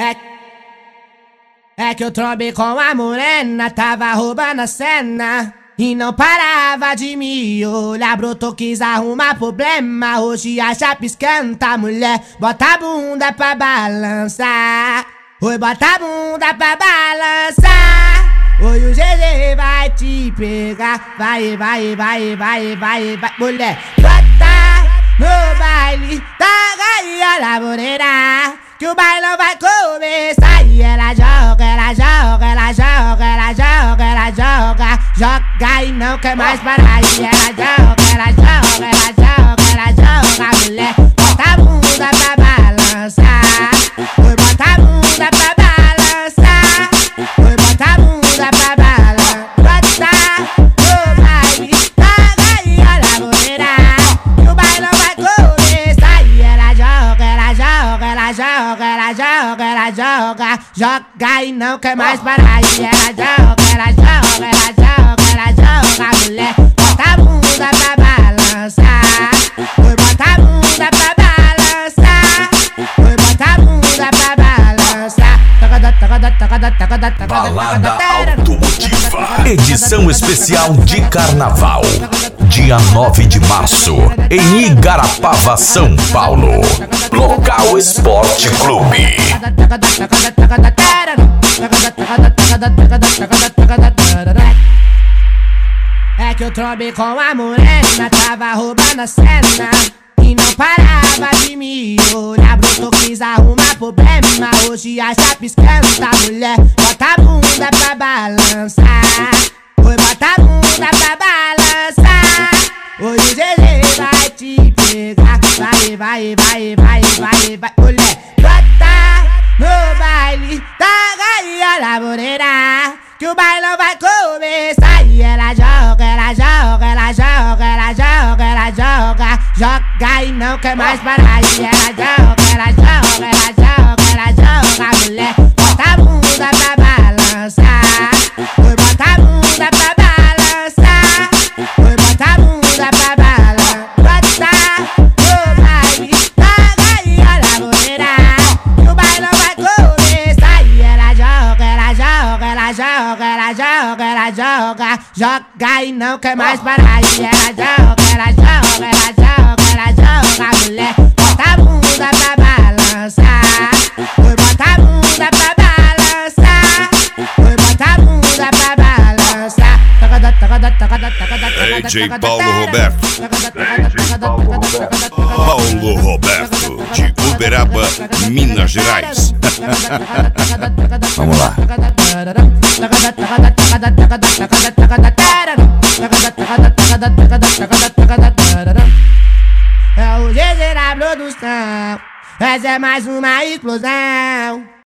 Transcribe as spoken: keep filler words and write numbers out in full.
É, é que eu trombei com a morena, tava roubando a cena e não parava de me olhar. Brotou, quis arrumar problema. Hoje a chapa esquenta, mulher. Bota a bunda pra balançar. Oi, bota a bunda pra balançar. Oi, o G G vai te pegar. Vai, vai, vai, vai, vai, vai. Mulher, bota no baile da gaia da morena, que o bailão vai começar. E ela joga, ela joga, ela joga, ela joga, ela joga, joga e não quer mais parar. E ela joga, ela joga, ela joga, ela joga, mulher. Bota a bunda pra balançar. Oi, bota a bunda pra balançar. Oi, bota a bunda pra balançar. Bota no baile da gaia da morena, que o bailão vai começar. E ela joga, ela joga, ela joga, ela joga, ela joga, joga e não quer mais parar. E ela joga, ela joga, ela joga, ela joga, mulher. Bota a bunda pra balançar. Oi, bota a bunda pra balançar. Oi, bota a bunda pra balançar. Balada Automotiva, edição especial de Carnaval, dia nove de março, em Igarapava, São Paulo. Local Esporte Clube. É que eu trombei com a morena, tava roubando a cena e não parava de me olhar. Brotou, quis arrumar problema. Hoje a chapa esquenta, mulher. Bota a bunda pra balançar. Oi, bota a bunda pra balançar. Oi, o G G vai te pegar. Vai, vai, vai, vai, vai, vai. Mulher, bota no baile da gaia da morena, que o bailão vai começar. E ela joga, ela joga, ela joga, ela joga, ela joga, joga e não quer mais parar. E ela joga, ela joga, ela joga, ela joga, mulher. Bota a bunda pra balançar. Oi, bota a bunda pra balançar. Oi, bota a bunda pra balançar. Bota no baile da gaia da morena, que o bailão vai começar. E ela joga, ela joga, ela joga, ela joga, ela joga, joga e não quer mais parar. E ela joga, ela joga, ela joga, ela joga, mulher. Bota a bunda pra balançar. Oi, bota a bunda pra balançar. Oi, bota a bunda pra balançar. D J Paulo Roberto, D J Paulo Roberto, Paulo Roberto, de Uberaba, Minas Gerais. Vamos lá. É o G G da produção, essa é mais uma explosão.